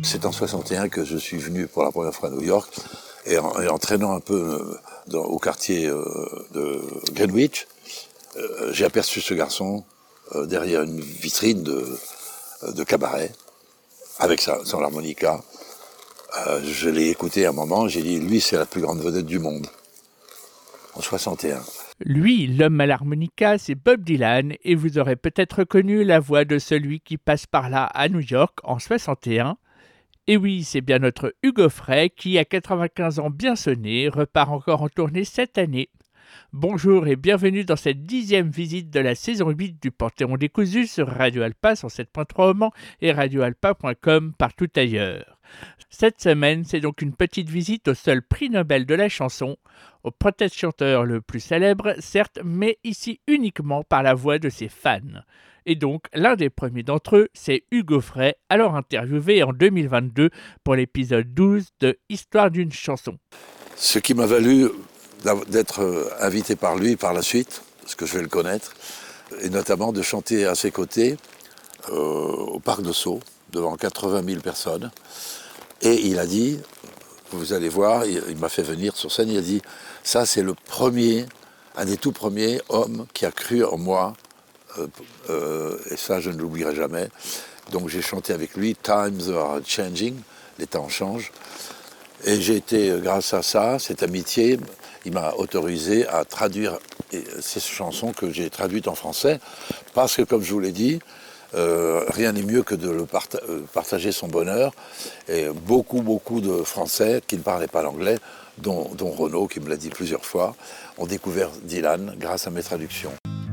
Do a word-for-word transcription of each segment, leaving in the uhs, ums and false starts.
C'est en soixante et un que je suis venu pour la première fois à New York, et en, et en traînant un peu euh, dans, au quartier euh, de Greenwich, euh, j'ai aperçu ce garçon euh, derrière une vitrine de, de cabaret, avec sa, son harmonica. Euh, je l'ai écouté un moment, j'ai dit, lui c'est la plus grande vedette du monde, en soixante et un. Lui, l'homme à l'harmonica, c'est Bob Dylan, et vous aurez peut-être reconnu la voix de celui qui passe par là à New York en soixante et un. Et oui, c'est bien notre Hugo Frey qui, à quatre-vingt-quinze ans bien sonnés, repart encore en tournée cette année. Bonjour et bienvenue dans cette dixième visite de la saison huit du Panthéon décousu sur Radio Alpa cent sept point trois au Mans et radio alpa point com partout ailleurs. Cette semaine, c'est donc une petite visite au seul prix Nobel de la chanson, au peut-être chanteur le plus célèbre, certes, mais ici uniquement par la voix de ses fans. Et donc, l'un des premiers d'entre eux, c'est Hugo Frey, alors interviewé en deux mille vingt-deux pour l'épisode douze de Histoire d'une chanson. Ce qui m'a valu d'être invité par lui par la suite, parce que je vais le connaître, et notamment de chanter à ses côtés euh, au Parc de Sceaux, devant quatre-vingt mille personnes. Et il a dit, vous allez voir, il, il m'a fait venir sur scène, il a dit, ça c'est le premier, un des tout premiers hommes qui a cru en moi, euh, euh, et ça je ne l'oublierai jamais. Donc j'ai chanté avec lui, Times are changing, les temps changent. Et j'ai été, grâce à ça, cette amitié, il m'a autorisé à traduire ces chansons que j'ai traduites en français, parce que comme je vous l'ai dit, Euh, rien n'est mieux que de le parta- euh, partager son bonheur. Et beaucoup, beaucoup de Français qui ne parlaient pas l'anglais, dont, dont Renaud, qui me l'a dit plusieurs fois, ont découvert Dylan grâce à mes traductions.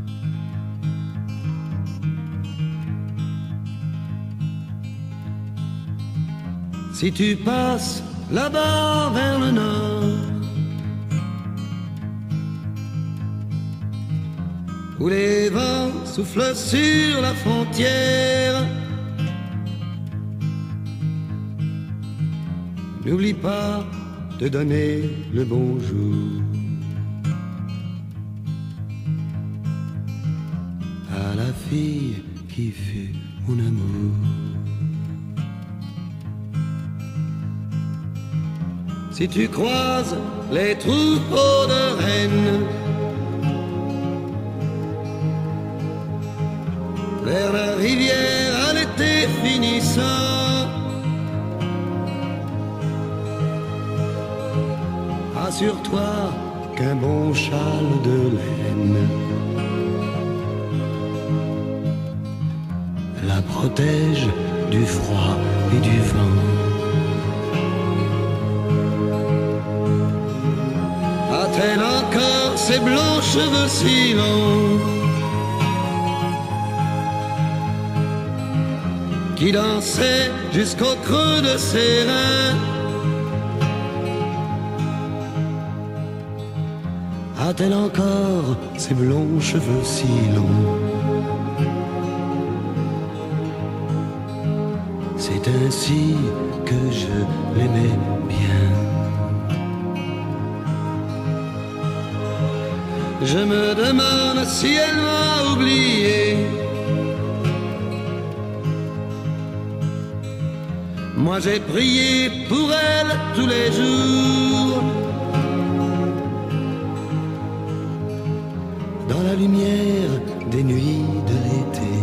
Si tu passes là-bas vers le nord, où les vents soufflent sur la frontière, n'oublie pas de donner le bonjour à la fille qui fut mon amour. Si tu croises les troupeaux de rennes vers la rivière à l'été finissant, assure-toi qu'un bon châle de laine la protège du froid et du vent. A-t-elle encore ses blancs cheveux si longs qui dansait jusqu'au creux de ses reins? A-t-elle encore ses blonds cheveux si longs? C'est ainsi que je l'aimais bien. Je me demande si elle m'a oublié. Moi j'ai prié pour elle tous les jours, dans la lumière des nuits de l'été,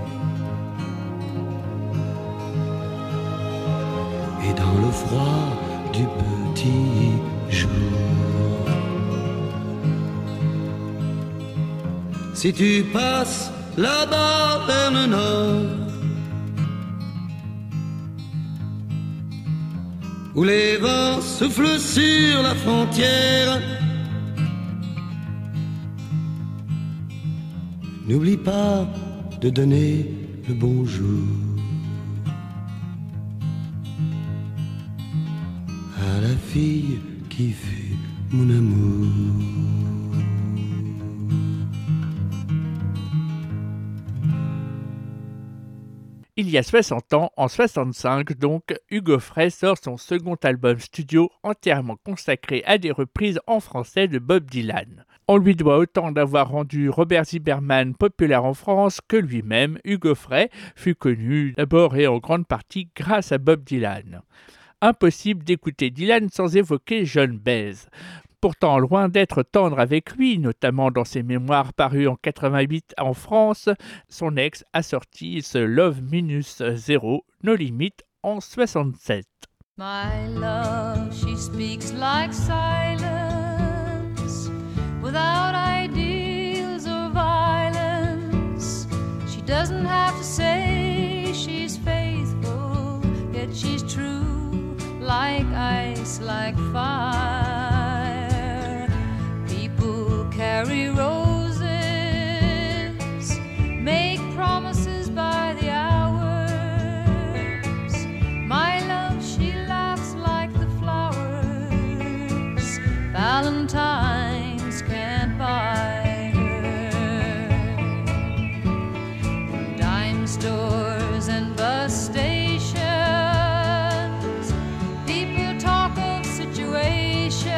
et dans le froid du petit jour. Si tu passes là-bas vers le nord, où les vents soufflent sur la frontière, n'oublie pas de donner le bonjour à la fille qui fut mon amour. Il y a soixante ans, en soixante-cinq donc, Hugo Frey sort son second album studio entièrement consacré à des reprises en français de Bob Dylan. On lui doit autant d'avoir rendu Robert Zimmermann populaire en France que lui-même, Hugo Frey, fut connu d'abord et en grande partie grâce à Bob Dylan. Impossible d'écouter Dylan sans évoquer Joan Baez. Pourtant, loin d'être tendre avec lui, notamment dans ses mémoires parus en quatre-vingt-huit en France, son ex a sorti ce Love Minus Zero, No Limit, en soixante-sept. My love, she speaks like silence, without ideals or violence. She doesn't have to say she's faithful, yet she's true, like ice, like fire. People carry roses, make promises by the hours. My love, she laughs like the flowers Valentine's can't buy her. In dime stores and bus stations, people talk of situations,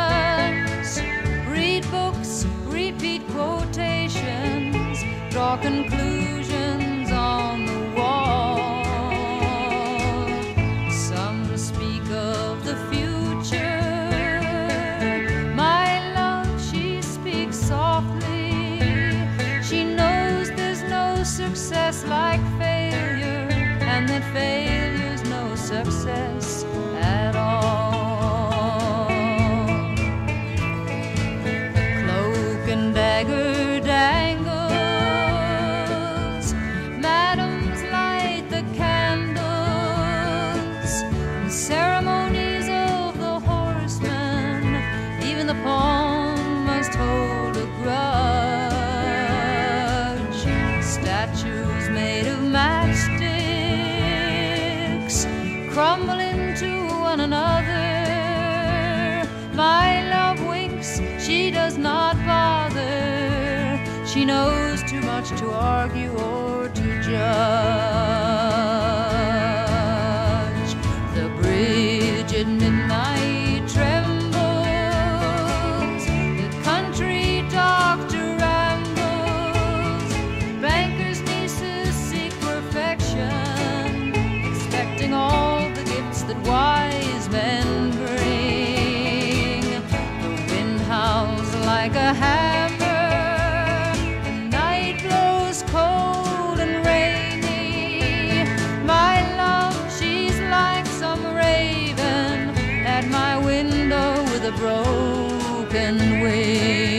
read books, repeat quotations, draw conclusions on the wall. Some speak of the future. My love, she speaks softly. She knows there's no success like failure, and that failure's no success at all. Cloak and dagger dangles, madams light the candles, and ceremonies of the horseman, even the pawn must hold a grudge. Statues made of matchsticks crumble into one another. My love winks, she does not bother. She knows too much to argue or to judge. The bridge at midnight trembles, the country doctor rambles, bankers' nieces seek perfection, expecting all the gifts that wise men bring. The wind howls like a hammer, the night blows cold and rainy. My love, she's like some raven at my window with a broken wing.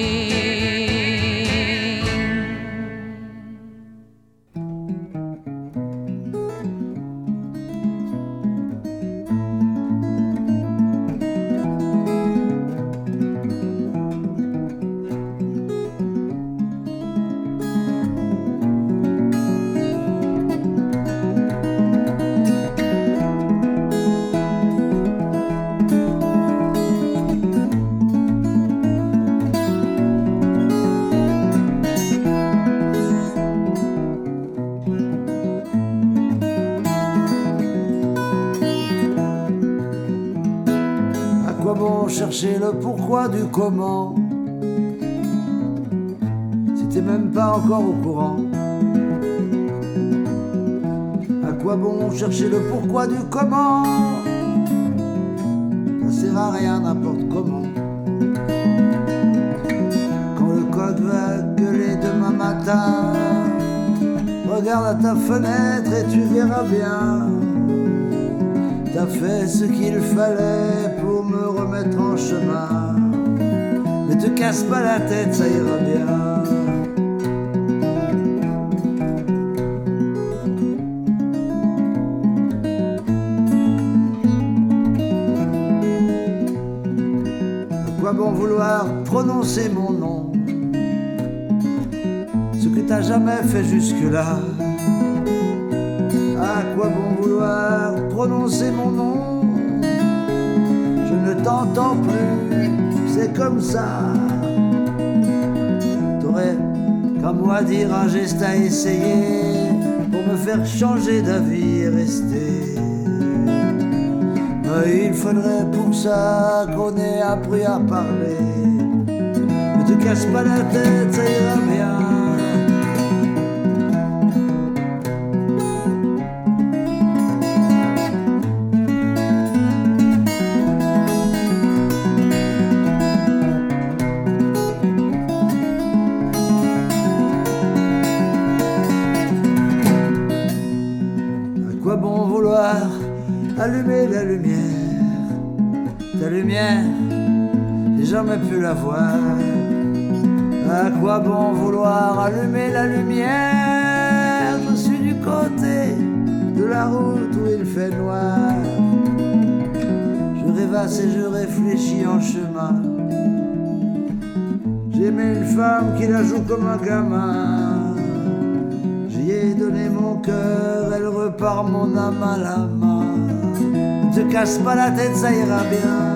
Chercher le pourquoi du comment, si t'es même pas encore au courant. À quoi bon chercher le pourquoi du comment? Ça sert à rien n'importe comment. Quand le coq va gueuler demain matin, regarde à ta fenêtre et tu verras bien. T'as fait ce qu'il fallait pour me remettre en chemin. Ne te casse pas la tête, ça ira bien. À quoi bon vouloir prononcer mon nom, ce que t'as jamais fait jusque-là? À quoi bon vouloir prononcer mon nom? Je ne t'entends plus, c'est comme ça. T'aurais qu'à moi dire un geste à essayer pour me faire changer d'avis et rester. Mais il faudrait pour ça qu'on ait appris à parler. Ne Ne te casse pas la tête, ça ira bien. Allumer la lumière, ta lumière, j'ai jamais pu la voir. À quoi bon vouloir allumer la lumière? Je suis du côté de la route où il fait noir. Je rêvasse et je réfléchis en chemin. J'aimais une femme qui la joue comme un gamin. J'y ai donné mon cœur, elle repart mon âme à la main. Ne te casse pas la tête, ça ira bien.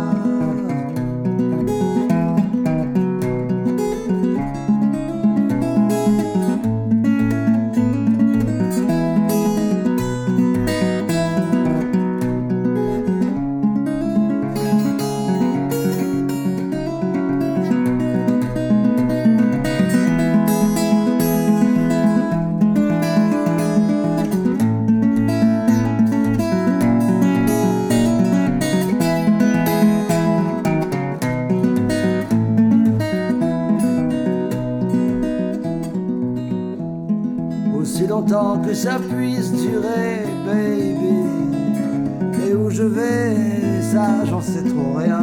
Que ça puisse durer, baby. Et où je vais, ça j'en sais trop rien.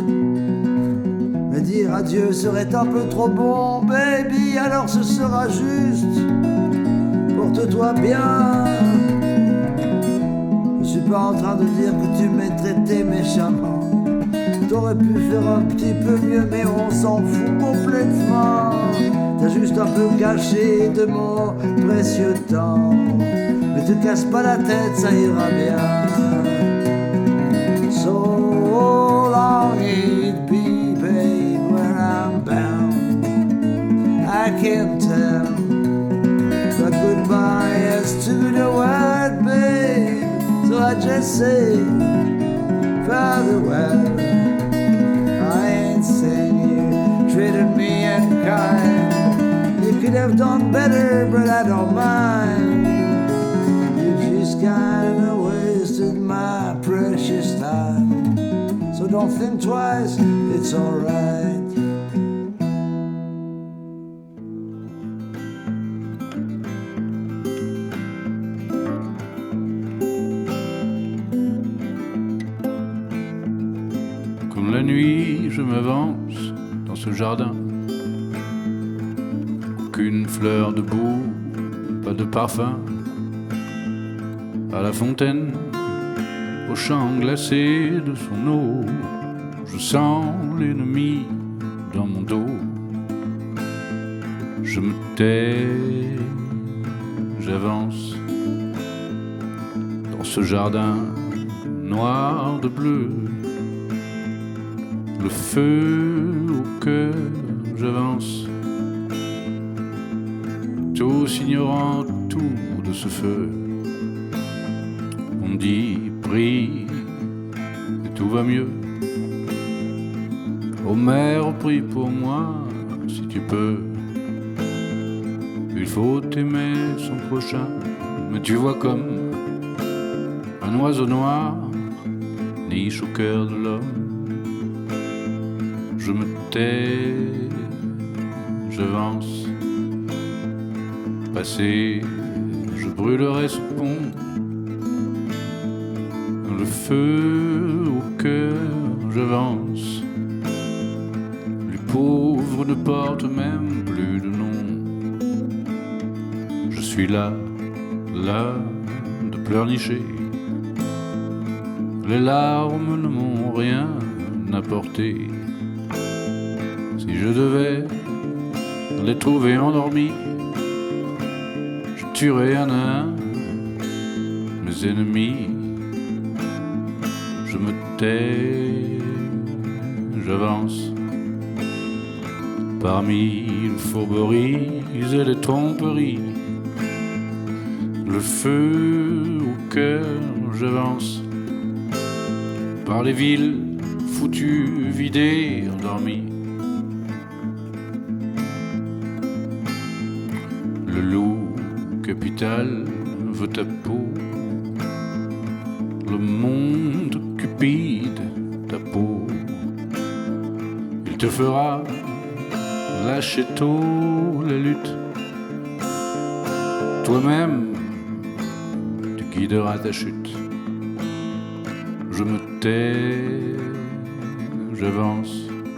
Mais dire adieu serait un peu trop bon, baby. Alors ce sera juste. Porte-toi bien. Je suis pas en train de dire que tu m'as traité méchamment. T'aurais pu faire un petit peu mieux, mais on s'en fout complètement. T'as juste un peu gâché de mon précieux temps. Mais te casse pas la tête, ça ira bien. So long it be, babe, where I'm bound. I can't tell, but goodbye as to the word, babe. So I just say farewell. I ain't saying you treated me unkind. You could have done better, but I don't mind. You just kinda wasted my precious time. So don't think twice, it's alright. Comme la nuit, je m'avance dans ce jardin. Aucune fleur debout, pas de parfum. À la fontaine, au champ glacé de son eau, je sens l'ennemi dans mon dos. Je me tais, j'avance dans ce jardin noir de bleu. Le feu au cœur, j'avance, tous ignorant tout de ce feu. On me dit prie et tout va mieux. Ô mère, prie pour moi si tu peux. Il faut aimer son prochain, mais tu vois comme un oiseau noir niche au cœur de l'homme. Je me tais, j'avance. Passé, je brûlerai ce pont. Le feu au cœur, j'avance. Les pauvres ne portent même plus de nom. Je suis là, là, de pleurnicher. Les larmes ne m'ont rien apporté. Si je devais les trouver endormis, je tuerais un à un mes ennemis. Je me tais, j'avance parmi les fourberies et les tromperies. Le feu au cœur, j'avance par les villes foutues, vidées, endormies. l'hôpital veut ta peau. Le monde cupide ta peau. Il te fera lâcher tôt la lutte. Toi-même, tu guideras ta chute. Je me tais, j'avance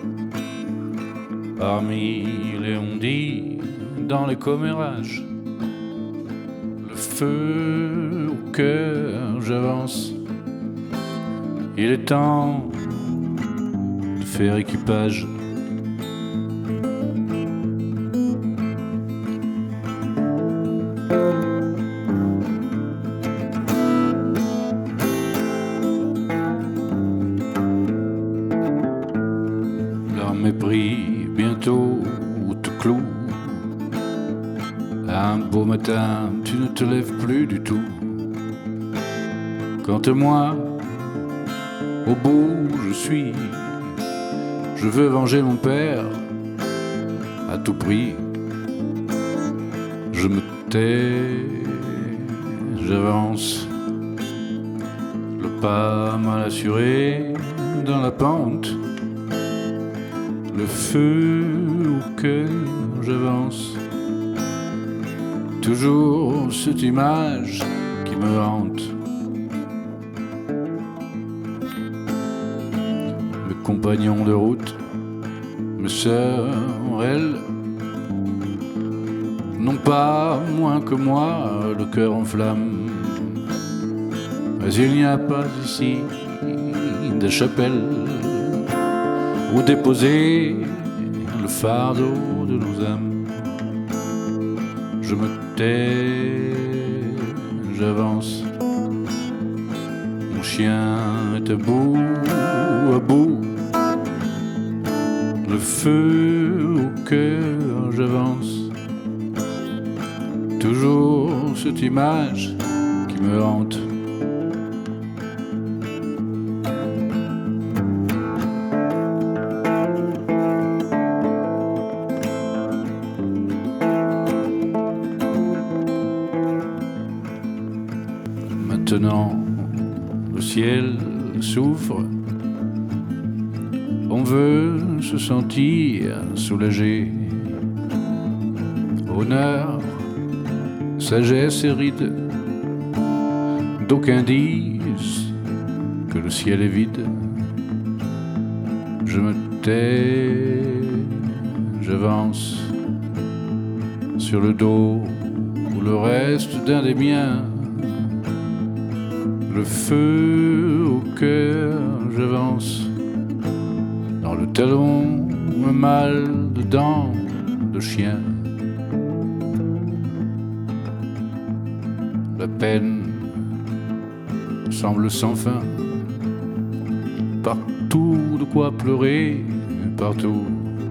parmi les ondits dans les commérages. Le feu au cœur, j'avance. Il est temps de faire équipage. Leur mépris bientôt te cloue. Un beau matin, tu ne te lèves plus du tout. Quant à moi, au bout je suis. Je veux venger mon père à tout prix. Je me tais, j'avance. Le pas mal assuré dans la pente. Le feu au cœur, j'avance. Toujours cette image qui me hante. Mes compagnons de route, mes sœurs, elles, n'ont pas moins que moi le cœur en flamme. Mais il n'y a pas ici de chapelle où déposer le fardeau de nos âmes. Je me tais, j'avance. Mon chien est à bout, à bout. Le feu au cœur, j'avance. Toujours cette image qui me hante. Maintenant, le ciel souffre. On veut se sentir soulagé. Honneur, sagesse et ride. D'aucuns disent que le ciel est vide. Je me tais, j'avance sur le dos ou le reste d'un des miens. Le feu au cœur, j'avance. Dans le talon, un mal de dents de chien. La peine semble sans fin. Partout de quoi pleurer, partout.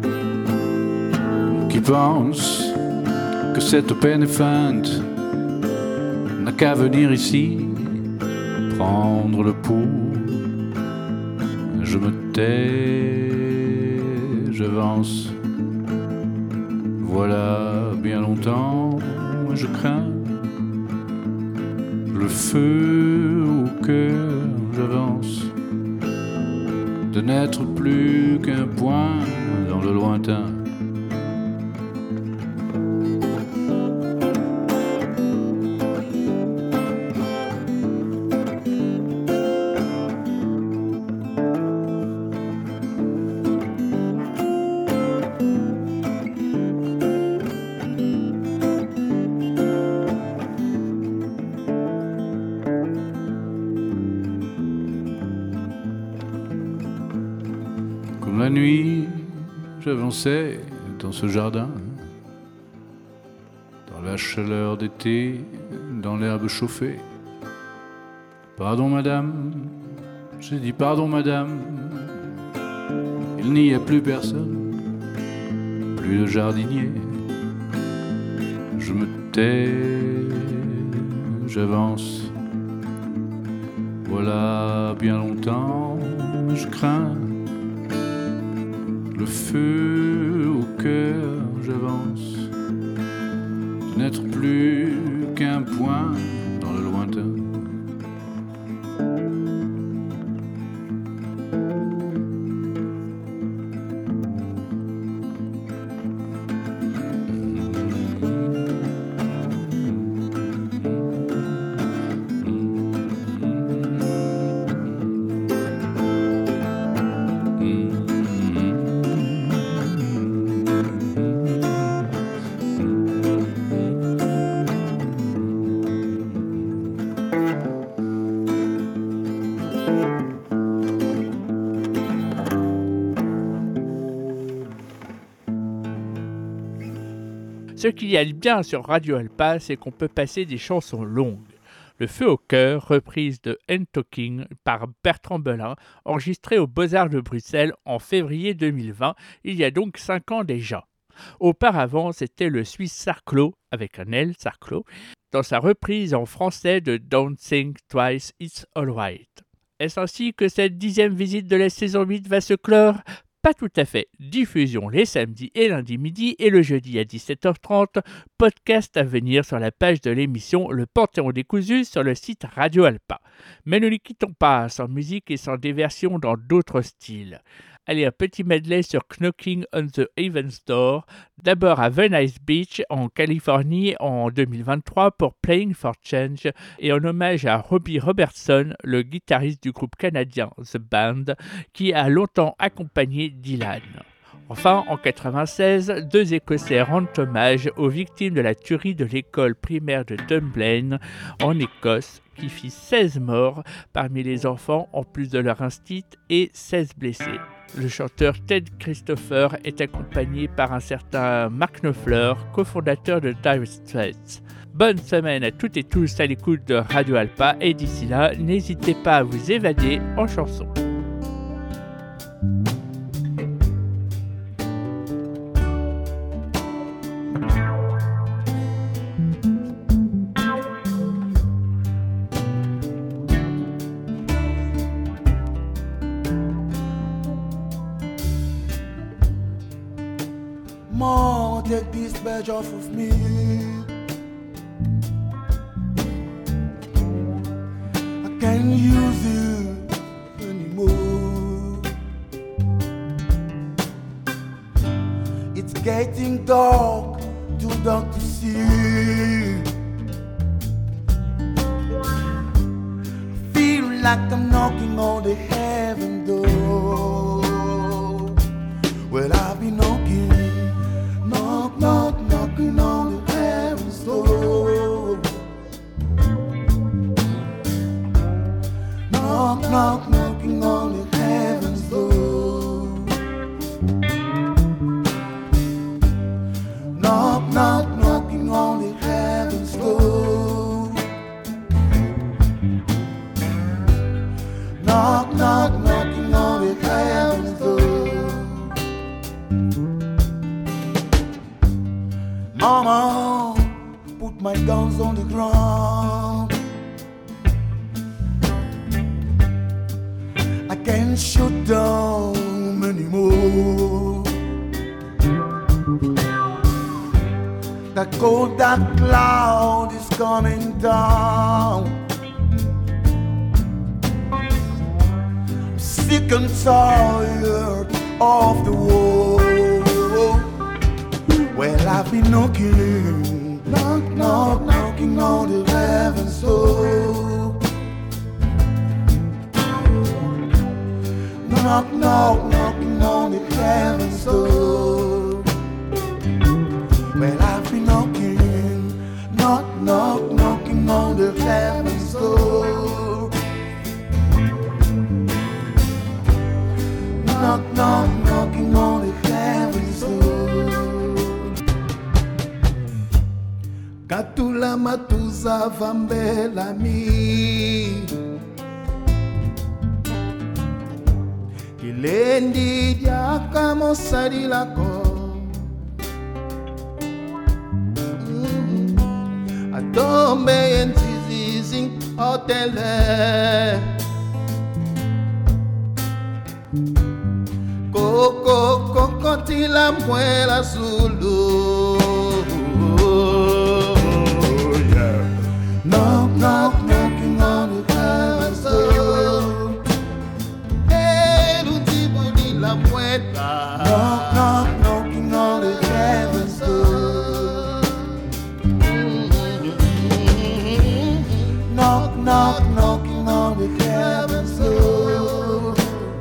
Qui pense que cette peine est feinte n'a qu'à venir ici. Prendre le pouls, je me tais, j'avance. Voilà bien longtemps, je crains le feu au cœur, j'avance. De n'être plus qu'un point dans le lointain. La nuit, j'avançais dans ce jardin, dans la chaleur d'été, dans l'herbe chauffée. Pardon, madame, j'ai dit pardon, madame, il n'y a plus personne, plus de jardinier. Je me tais, j'avance. Voilà bien longtemps, je crains le feu au cœur, j'avance. De n'être plus qu'un loin, dans le lointain. Ce qu'il y a de bien sur Radio Alpa, c'est qu'on peut passer des chansons longues. Le Feu au cœur, reprise de End Talking par Bertrand Belin, enregistrée aux Beaux-Arts de Bruxelles en février deux mille vingt, il y a donc cinq ans déjà. Auparavant, c'était le Suisse Sarclo, avec un L, Sarclo, dans sa reprise en français de Don't Think Twice, It's Alright. Est-ce ainsi que cette dixième visite de la saison huit va se clore ? Pas tout à fait. Diffusion les samedis et lundis midi et le jeudi à dix-sept heures trente. Podcast à venir sur la page de l'émission Le Panthéon décousu sur le site Radio Alpa. Mais ne les quittons pas sans musique et sans déversion dans d'autres styles. Allez, un petit medley sur Knocking on the Heaven's Door, d'abord à Venice Beach en Californie en deux mille vingt-trois pour Playing for Change et en hommage à Robbie Robertson, le guitariste du groupe canadien The Band, qui a longtemps accompagné Dylan. Enfin, en quatre-vingt-seize, deux Écossais rendent hommage aux victimes de la tuerie de l'école primaire de Dunblane en Écosse, qui fit seize morts parmi les enfants en plus de leur instit et seize blessés. Le chanteur Ted Christopher est accompagné par un certain Mark Knopfler, cofondateur de Dire Straits. Bonne semaine à toutes et tous à l'écoute de Radio Alpa et d'ici là, n'hésitez pas à vous évader en chanson. Mom, take this badge off of me. I can't use it anymore. It's getting dark, too dark to see. I feel like I'm knocking on the heaven door. Well, I've been knocking. Knock, knock, knocking on the heaven's door. Knock, knock, knocking on the heaven's door. Knock, knock, knocking on the heaven's door. Knock, knock, knocking on the heaven's door. Mama, put my guns on the ground. I can't shoot down anymore. That cold, that cloud is coming down. I'm sick and tired of the war. Well, I've been knocking, knock, knock, knocking on the heaven's door. Knock, knock, knocking on the heaven's door. Well, I've been knocking, knock, knock, knocking on the heaven's door. Knock, knock, knocking on the heaven's door. Katula matuza vambela mi Kilendi diaka mosari lako mm-hmm. Adombe entizizi hotele Koko koko tila muela zulu knock, knocking on the cabin's door.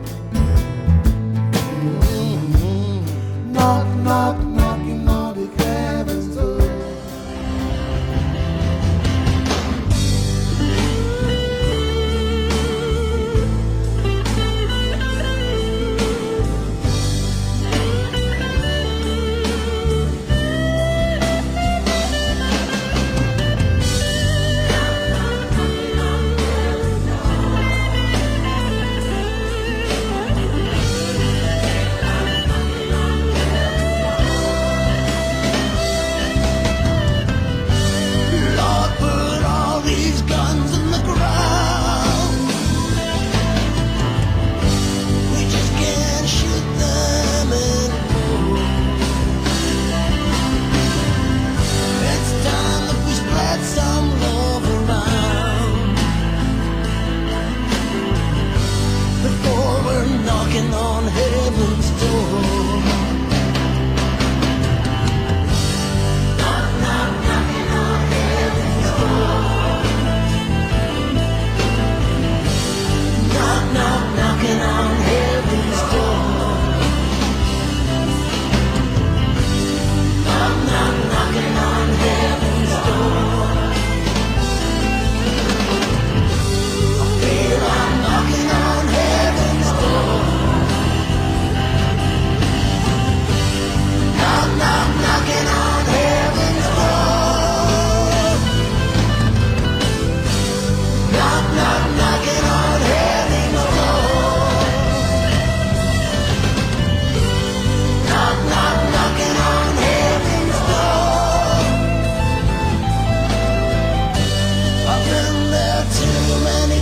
Mm-hmm. Knock, knock, knocking on the cabin's door. Knocking on heaven's door. Knock, knock, knocking on heaven's door. Knock, knock, knocking on heaven's door. Knock, knock, knocking on heaven's door. I feel I'm knocking on heaven's door. Knock, knock, knocking on heaven's door. Knock, knock, knocking on heaven's door. Knock, knock, knocking on heaven's door. I've been there too many